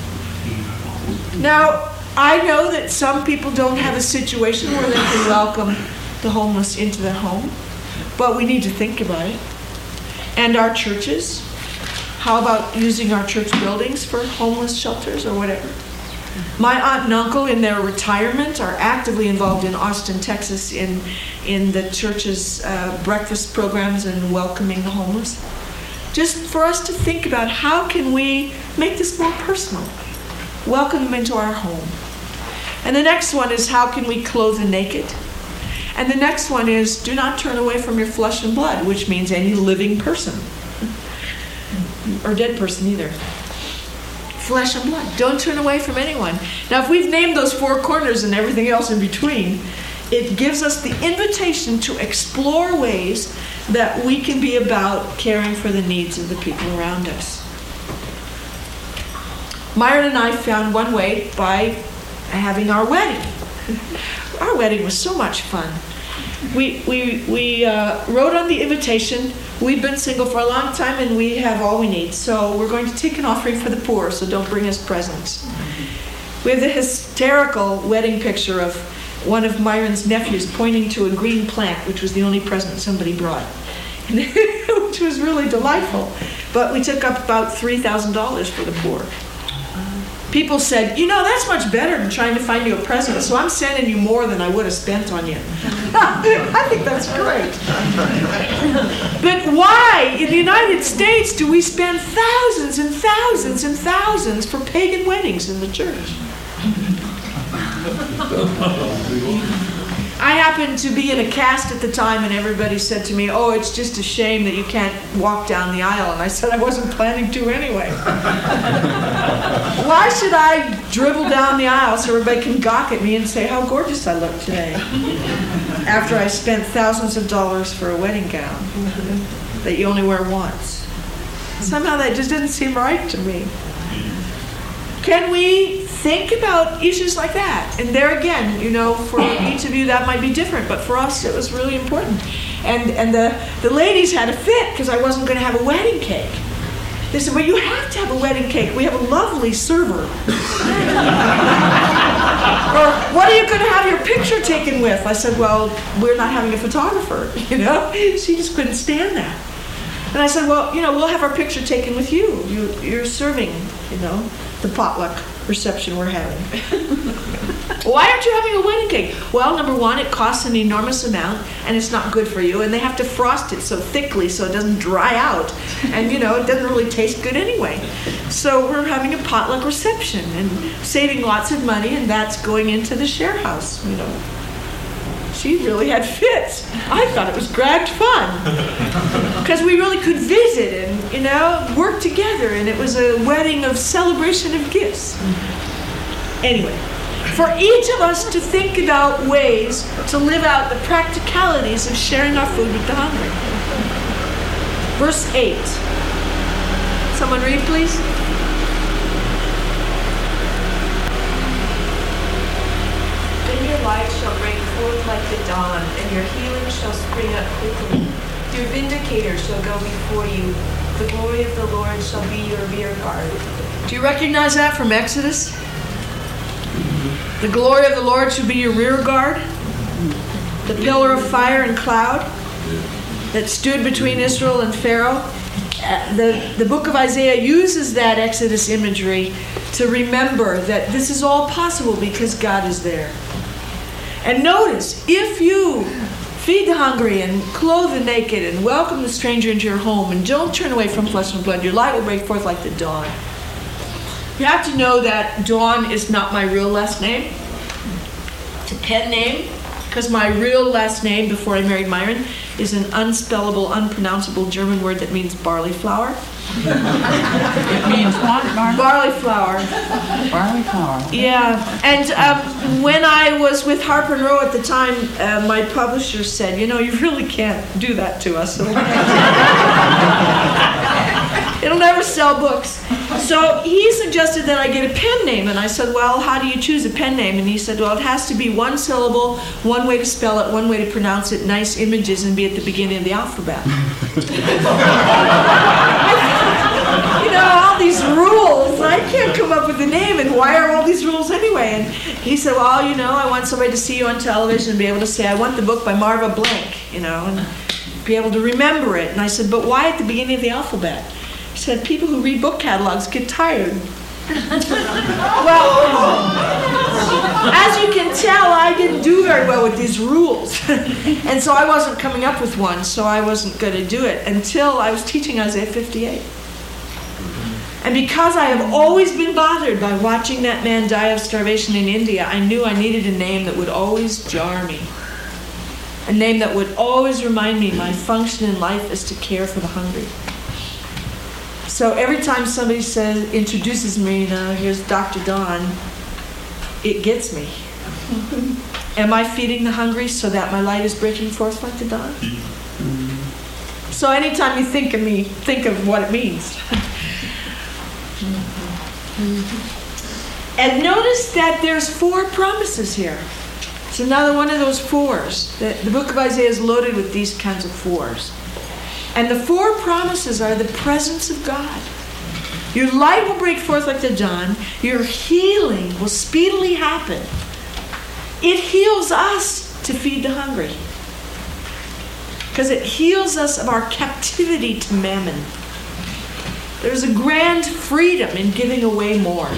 Now, I know that some people don't have a situation where they can welcome the homeless into their home, but we need to think about it. And our churches, how about using our church buildings for homeless shelters or whatever? My aunt and uncle in their retirement are actively involved in Austin, Texas in the church's breakfast programs and welcoming the homeless. Just for us to think about how can we make this more personal? Welcome them into our home. And the next one is how can we clothe the naked? And the next one is do not turn away from your flesh and blood, which means any living person. Or dead person either. Flesh and blood. Don't turn away from anyone. Now, if we've named those 4 corners and everything else in between, it gives us the invitation to explore ways that we can be about caring for the needs of the people around us. Myron and I found one way by having our wedding. Our wedding was so much fun. We wrote on the invitation, we've been single for a long time and we have all we need, so we're going to take an offering for the poor, so don't bring us presents. We have the hysterical wedding picture of one of Myron's nephews pointing to a green plant, which was the only present somebody brought, which was really delightful. But we took up about $3,000 for the poor. People said, that's much better than trying to find you a present, so I'm sending you more than I would have spent on you. I think that's great. But why, in the United States, do we spend thousands and thousands and thousands for pagan weddings in the church? I happened to be in a cast at the time, and everybody said to me, oh, it's just a shame that you can't walk down the aisle. And I said I wasn't planning to anyway. Why should I dribble down the aisle so everybody can gawk at me and say how gorgeous I look today after I spent thousands of dollars for a wedding gown that you only wear once? Somehow that just didn't seem right to me. Can we think about issues like that? And there again, for each of you that might be different, but for us it was really important. And the ladies had a fit because I wasn't going to have a wedding cake. They said, well, you have to have a wedding cake. We have a lovely server. Or, what are you going to have your picture taken with? I said, well, we're not having a photographer, She just couldn't stand that. And I said, well, we'll have our picture taken with you. You're serving, the potluck. reception we're having. Why aren't you having a wedding cake? Well, number one, it costs an enormous amount, and it's not good for you, and they have to frost it so thickly so it doesn't dry out, and it doesn't really taste good anyway. So we're having a potluck reception and saving lots of money, and that's going into the share house. She really had fits. I thought it was grand fun because we really could visit and work together, and it was a wedding of celebration of gifts. Anyway, for each of us to think about ways to live out the practicalities of sharing our food with the hungry. Verse 8. Someone read, please. Then your light shall break forth like the dawn, and your healing shall spring up quickly. Your vindicator shall go before you. The glory of the Lord shall be your rear guard. Do you recognize that from Exodus? The glory of the Lord should be your rear guard. The pillar of fire and cloud that stood between Israel and Pharaoh. The book of Isaiah uses that Exodus imagery to remember that this is all possible because God is there. And notice, if you feed the hungry and clothe the naked and welcome the stranger into your home and don't turn away from flesh and blood, your light will break forth like the dawn. You have to know that Dawn is not my real last name. It's a pen name, because my real last name before I married Myron is an unspellable, unpronounceable German word that means barley flour. It means what, Mark? Barley flour. Barley flour. Yeah, and when I was with Harper & Row at the time, my publisher said, you really can't do that to us. It'll never sell books. So he suggested that I get a pen name, and I said, well, how do you choose a pen name? And he said, well, it has to be one syllable, one way to spell it, one way to pronounce it, nice images, and be at the beginning of the alphabet. All these rules, I can't come up with a name, and why are all these rules anyway? And he said, well, I want somebody to see you on television and be able to say, I want the book by Marva Blank, and be able to remember it. And I said, but why at the beginning of the alphabet? He said, people who read book catalogs get tired. Well, as you can tell, I didn't do very well with these rules. And so I wasn't coming up with one, so I wasn't going to do it until I was teaching Isaiah 58. And because I have always been bothered by watching that man die of starvation in India, I knew I needed a name that would always jar me. A name that would always remind me my function in life is to care for the hungry. So every time somebody introduces me, here's Dr. Dawn, it gets me. Am I feeding the hungry so that my light is breaking forth like the dawn? So anytime you think of me, think of what it means. And notice that there's 4 promises here. It's another one of those 4s. The book of Isaiah is loaded with these kinds of 4s. And the 4 promises are the presence of God. Your light will break forth like the dawn. Your healing will speedily happen. It heals us to feed the hungry, because it heals us of our captivity to mammon. There's a grand freedom in giving away more.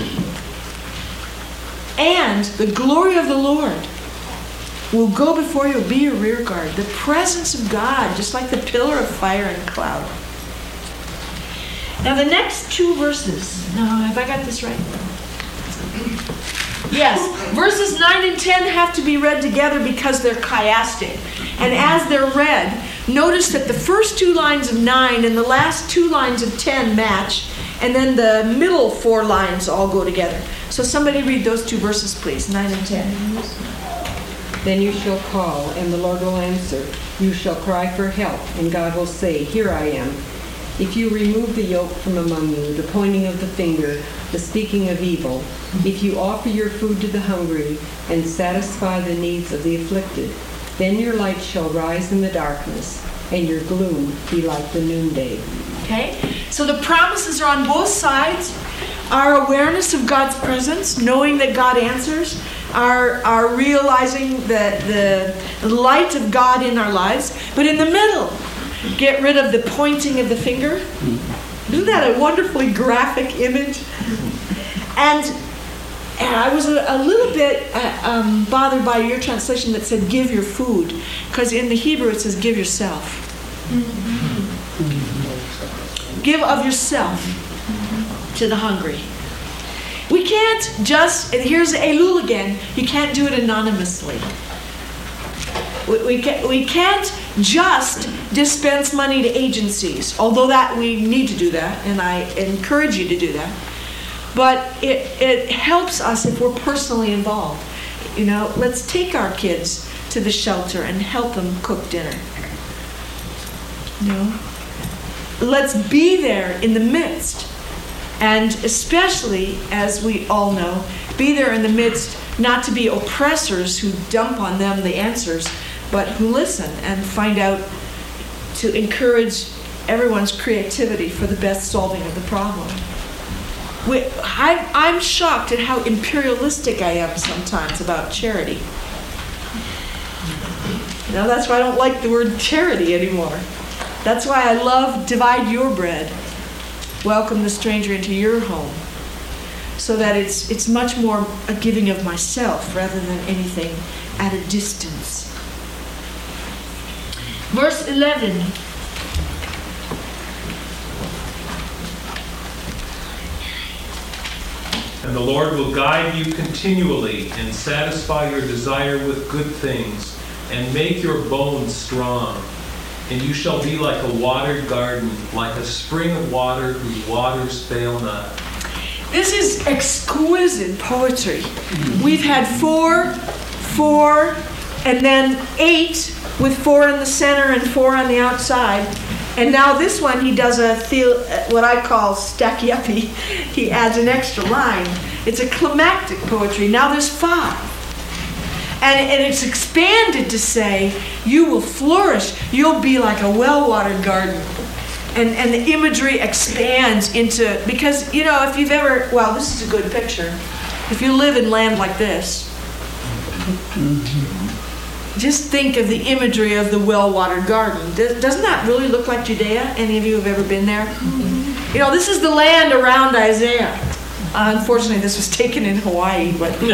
And the glory of the Lord will go before you, be your rear guard. The presence of God, just like the pillar of fire and cloud. Now the next 2 verses. Now, have I got this right? Yes. Verses 9 and 10 have to be read together because they're chiastic. And as they're read, notice that the first 2 lines of 9 and the last 2 lines of 10 match, and then the middle 4 lines all go together. So somebody read those 2 verses, please, 9 and 10. Then you shall call, and the Lord will answer. You shall cry for help, and God will say, Here I am. If you remove the yoke from among you, the pointing of the finger, the speaking of evil, if you offer your food to the hungry and satisfy the needs of the afflicted, then your light shall rise in the darkness, and your gloom be like the noonday. Okay? So the promises are on both sides. Our awareness of God's presence, knowing that God answers, our realizing the light of God in our lives. But in the middle, get rid of the pointing of the finger. Isn't that a wonderfully graphic image? And And I was a little bit bothered by your translation that said give your food, because in the Hebrew it says give yourself. Give of yourself to the hungry. We can't just, and here's Elul again, you can't do it anonymously. We can't just dispense money to agencies, although that we need to do that, and I encourage you to do that. But it helps us if we're personally involved. You know, let's take our kids to the shelter and help them cook dinner. You know, let's be there in the midst. And especially, as we all know, be there in the midst, not to be oppressors who dump on them the answers, but who listen and find out to encourage everyone's creativity for the best solving of the problem. I'm shocked at how imperialistic I am sometimes about charity. You know, that's why I don't like the word charity anymore. That's why I love divide your bread. Welcome the stranger into your home. So that it's much more a giving of myself rather than anything at a distance. Verse 11. And the Lord will guide you continually and satisfy your desire with good things and make your bones strong. And you shall be like a watered garden, like a spring of water whose waters fail not. This is exquisite poetry. We've had 4, and then 8 with 4 in the center and 4 on the outside. And now this one, he does what I call stacky uppy. He adds an extra line. It's a climactic poetry. Now there's 5. And it's expanded to say, you will flourish. You'll be like a well-watered garden. And the imagery expands into, because, you know, if you've ever, well, this is a good picture. If you live in land like this, just think of the imagery of the well-watered garden. Doesn't that really look like Judea? Any of you have ever been there? You know, this is the land around Isaiah. Unfortunately, this was taken in Hawaii, but but it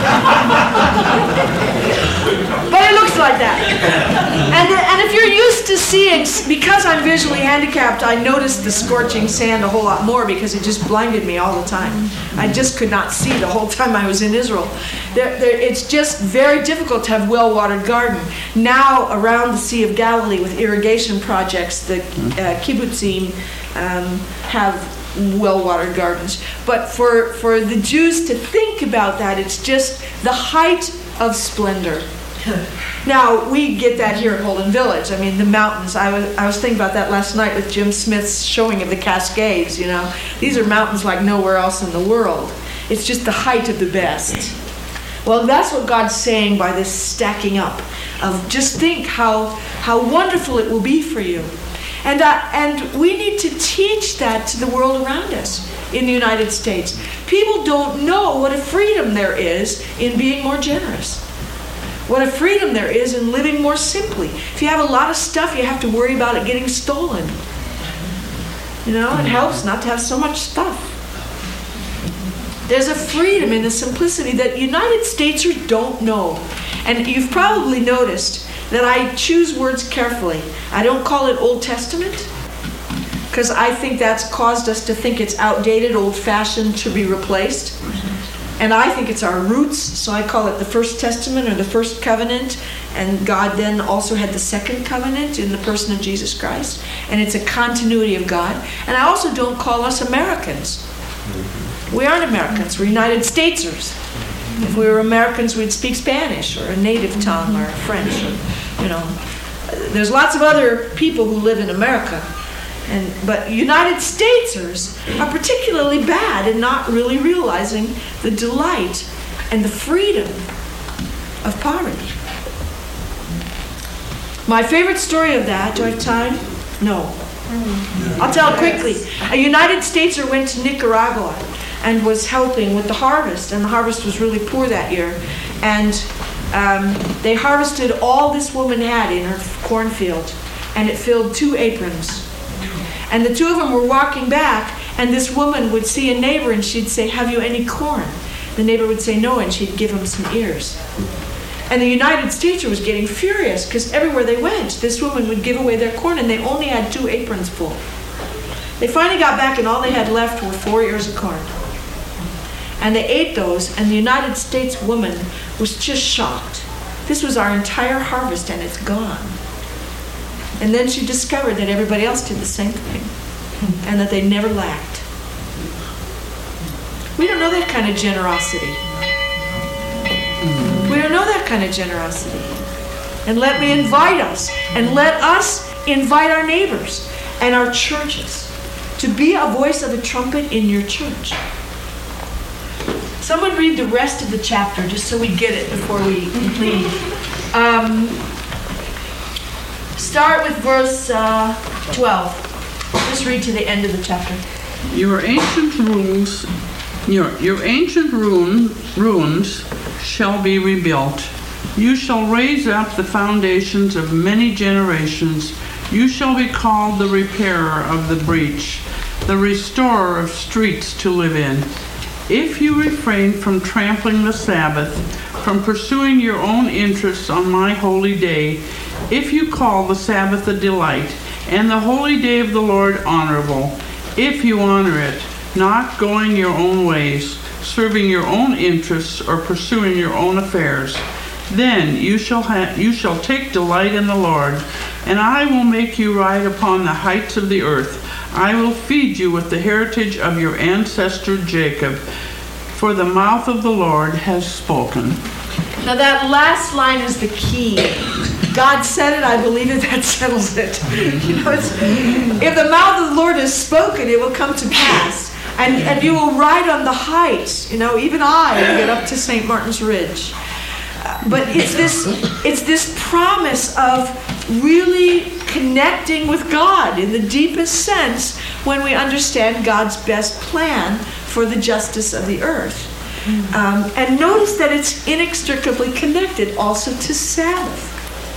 looks like that. And if you're used to seeing, because I'm visually handicapped, I noticed the scorching sand a whole lot more because it just blinded me all the time. I just could not see the whole time I was in Israel. It's just very difficult to have well-watered garden. Now, around the Sea of Galilee with irrigation projects, the kibbutzim have well-watered gardens. But for the Jews to think about that, it's just the height of splendor. Now, we get that here at Holden Village. I mean, the mountains. I was thinking about that last night with Jim Smith's showing of the Cascades, you know. These are mountains like nowhere else in the world. It's just the height of the best. Well, that's what God's saying by this stacking up of just think how wonderful it will be for you. And we need to teach that to the world around us in the United States. People don't know what a freedom there is in being more generous. What a freedom there is in living more simply. If you have a lot of stuff, you have to worry about it getting stolen. You know, it helps not to have so much stuff. There's a freedom in the simplicity that United Statesers don't know. And you've probably noticed that I choose words carefully. I don't call it Old Testament, because I think that's caused us to think it's outdated, old-fashioned, to be replaced. And I think it's our roots, so I call it the First Testament or the First Covenant. And God then also had the Second Covenant in the person of Jesus Christ. And it's a continuity of God. And I also don't call us Americans. We aren't Americans, we're United Statesers. If we were Americans, we'd speak Spanish or a native tongue or French. Or, you know, there's lots of other people who live in America. But United Statesers are particularly bad in not really realizing the delight and the freedom of poverty. My favorite story of that, do I have time? No. I'll tell it quickly. A United Stateser went to Nicaragua and was helping with the harvest, and the harvest was really poor that year. And they harvested all this woman had in her cornfield, and it filled 2 aprons. And the 2 of them were walking back, and this woman would see a neighbor and she'd say, "Have you any corn?" the neighbor would say no, and she'd give him some ears. And the United States was getting furious because everywhere they went, this woman would give away their corn, and they only had 2 aprons full. They finally got back, and all they had left were 4 ears of corn. And they ate those, and the United States woman was just shocked. This was our entire harvest, and it's gone. And then she discovered that everybody else did the same thing, and that they never lacked. We don't know that kind of generosity. We don't know that kind of generosity. And let me invite us, and let us invite our neighbors and our churches to be a voice of a trumpet in your church. Someone read the rest of the chapter just so we get it before we leave. Start with verse 12. Just read to the end of the chapter. Your ancient ruins shall be rebuilt. You shall raise up the foundations of many generations. You shall be called the repairer of the breach, the restorer of streets to live in. If you refrain from trampling the Sabbath, from pursuing your own interests on my holy day, if you call the Sabbath a delight, and the holy day of the Lord honorable, if you honor it, not going your own ways, serving your own interests, or pursuing your own affairs, then you shall take delight in the Lord, and I will make you ride upon the heights of the earth. I will feed you with the heritage of your ancestor Jacob, for the mouth of the Lord has spoken. Now that last line is the key. God said it, I believe it, that settles it. If the mouth of the Lord has spoken, it will come to pass. And you will ride on the heights. Even I get up to St. Martin's Ridge. But it's this promise of really connecting with God in the deepest sense when we understand God's best plan for the justice of the earth. And notice that it's inextricably connected also to Sabbath.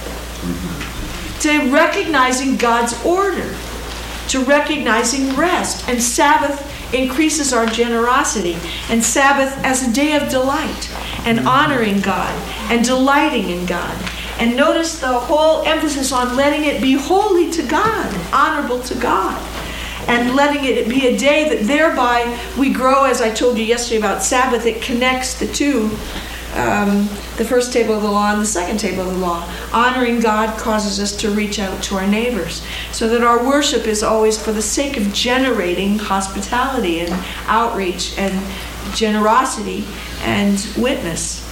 To recognizing God's order, to recognizing rest. And Sabbath increases our generosity, and Sabbath as a day of delight, and honoring God, and delighting in God. And notice the whole emphasis on letting it be holy to God, honorable to God, and letting it be a day that thereby we grow, as I told you yesterday about Sabbath, it connects the two, the first table of the law and the second table of the law. Honoring God causes us to reach out to our neighbors, so that our worship is always for the sake of generating hospitality and outreach and generosity and witness.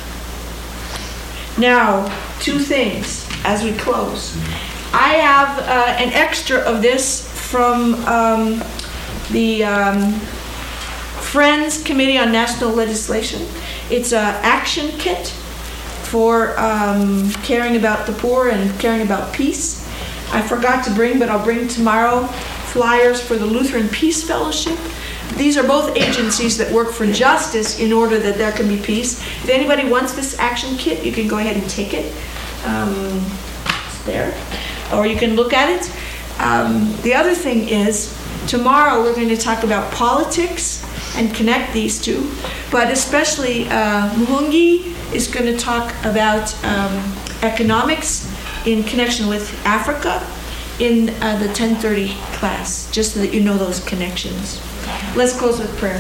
Now, 2 things as we close. I have an extra of this from the Friends Committee on National Legislation. It's an action kit for caring about the poor and caring about peace. I forgot to bring, but I'll bring tomorrow, flyers for the Lutheran Peace Fellowship. These are both agencies that work for justice in order that there can be peace. If anybody wants this action kit, you can go ahead and take it. It's there. Or you can look at it. The other thing is, tomorrow we're going to talk about politics and connect these two. But especially Muhungi is going to talk about economics in connection with Africa in the 10:30 class, just so that you know those connections. Let's close with prayer.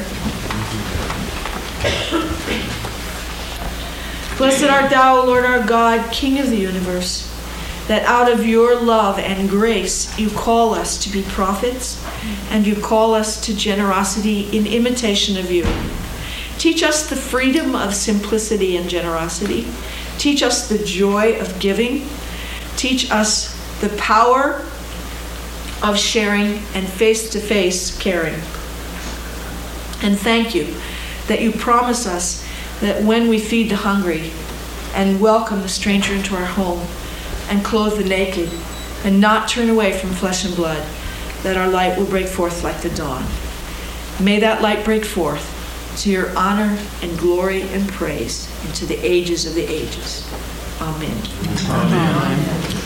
Blessed art thou, O Lord our God, King of the universe, that out of your love and grace you call us to be prophets, and you call us to generosity in imitation of you. Teach us the freedom of simplicity and generosity. Teach us the joy of giving. Teach us the power of sharing and face-to-face caring. And thank you that you promise us that when we feed the hungry and welcome the stranger into our home and clothe the naked and not turn away from flesh and blood, that our light will break forth like the dawn. May that light break forth to your honor and glory and praise into the ages of the ages. Amen. Amen.